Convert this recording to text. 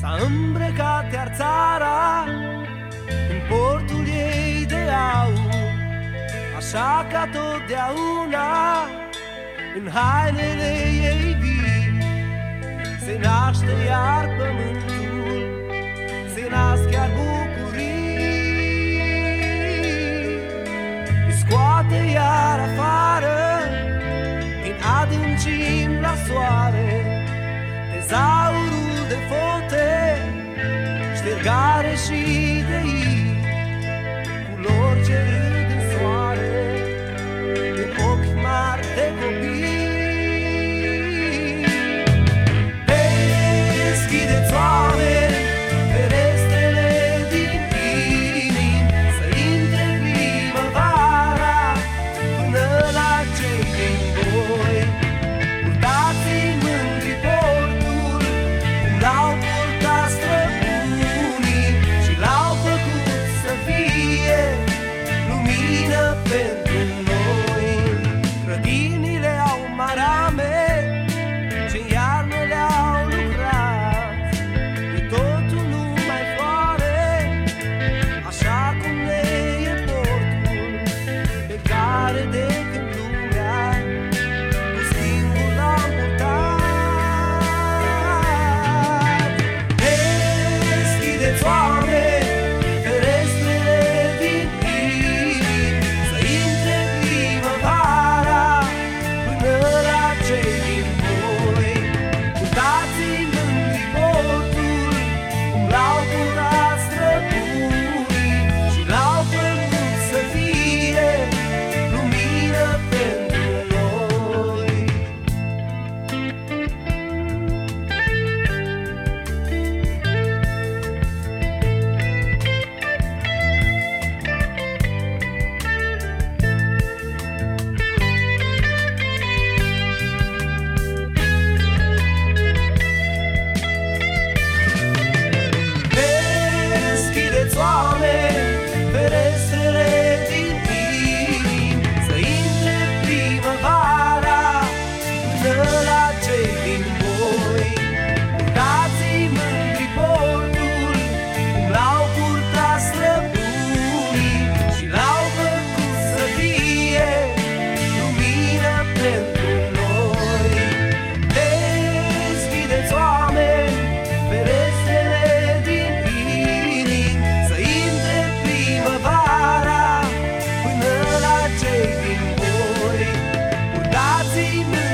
S-a îmbrăcat iar țara în portul ei de aur, așa ca totdeauna în hainele ei vii. Se naște iar pământul, se nasc iar bucurii, îi scoate iar afară din adâncim la soare tezaurul de fote, ștergare și de ei, culori ce râd în soare, în ochi mari de copii. Deschideți, oameni, ferestrele din inimi, să intre primăvara până la cei din voi. Purtați-i mândri portul, cum l-au purtat străbunii și l-au făcut să fie lumină pentru noi. Grădinile au marame ce în iarnă le-au lucrat, e totul numai floare, așa cum ne e portul pe care de când lumea cu schimbul l-am purtat. Deschideți, oameni, ferestrele din inimi, să intre primăvara până la cei din voi. Purtați-i mândri portul, cum l-au purtat străbunii și l-au făcut să fie lumină pentru noi. Deschideți, oameni, ferestrele din inimi, să intre primăvara până la cei din voi. Purtați-i mândri portul, cum l-au purtat străbunii și l-au făcut să fie lumină pentru noi. Deschideți, oameni, ferestrele din inimi, să intre primăvara până la cei din voi. Purtați-i